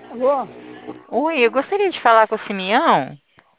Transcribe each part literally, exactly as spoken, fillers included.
Alô? Oi, eu gostaria de falar com o Simeão.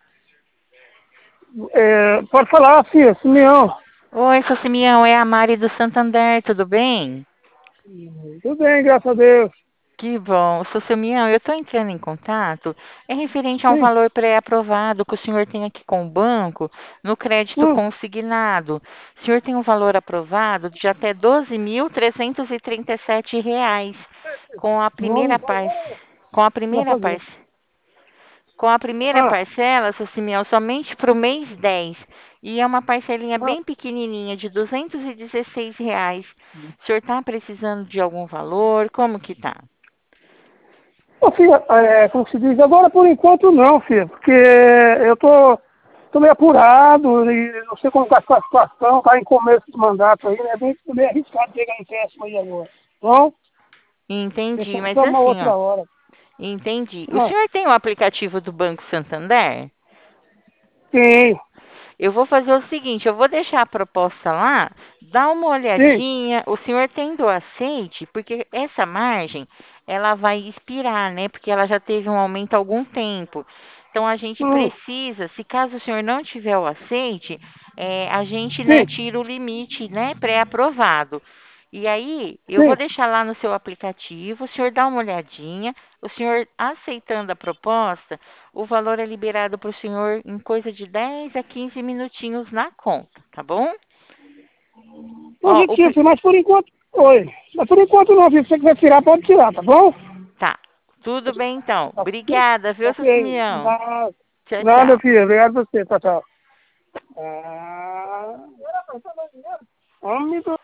É, pode falar, filha, Simeão. Oi, seu Simeão, é a Mari do Santander, tudo bem? Tudo bem, graças a Deus. Que bom. Seu Simeão, eu estou entrando em contato. É referente a um Sim. valor pré-aprovado que o senhor tem aqui com o banco no crédito Hum. consignado. O senhor tem um valor aprovado de até doze mil trezentos e trinta e sete reais com a primeira Vamos, par... com a vai primeira fazer. par... Com a primeira Ah, parcela, seu Simeão, somente para o mês dez. E é uma parcelinha ah. bem pequenininha, de duzentos e dezesseis reais. O senhor está precisando de algum valor? Como que tá? Ô, filha, é, como se diz, agora por enquanto não, filha, porque eu tô, tô meio apurado e não sei como tá a situação, tá em começo de mandato aí, né? Bem, meio arriscado pegar empréstimo aí agora. Então, deixa Entendi, eu mas pra uma assim, ó. outra hora. Entendi. O Ah, senhor tem o aplicativo do Banco Santander? sim, Eu vou fazer o seguinte, eu vou deixar a proposta lá, dá uma sim, olhadinha, o senhor tendo aceite, porque essa margem, ela vai expirar, né? Porque ela já teve um aumento há algum tempo. Então, a gente hum, precisa, se caso o senhor não tiver o aceite, é, a gente, né, sim, tira o limite, né, pré-aprovado. E aí, eu vou sim. deixar lá no seu aplicativo, o senhor dá uma olhadinha, o senhor aceitando a proposta, o valor é liberado para o senhor em coisa de dez a quinze minutinhos na conta, tá bom? Ó, o, Positivo, pri- filho, mas por enquanto, oi. Mas por enquanto não, filho. Se você quiser tirar, pode tirar, tá bom? tá, tudo bem então. Ok. Obrigada, viu, seu Ok. Simeão? Nada, Tchau, nada, tchau. filho. Obrigado a você. Tchau, tchau. Ah, homem do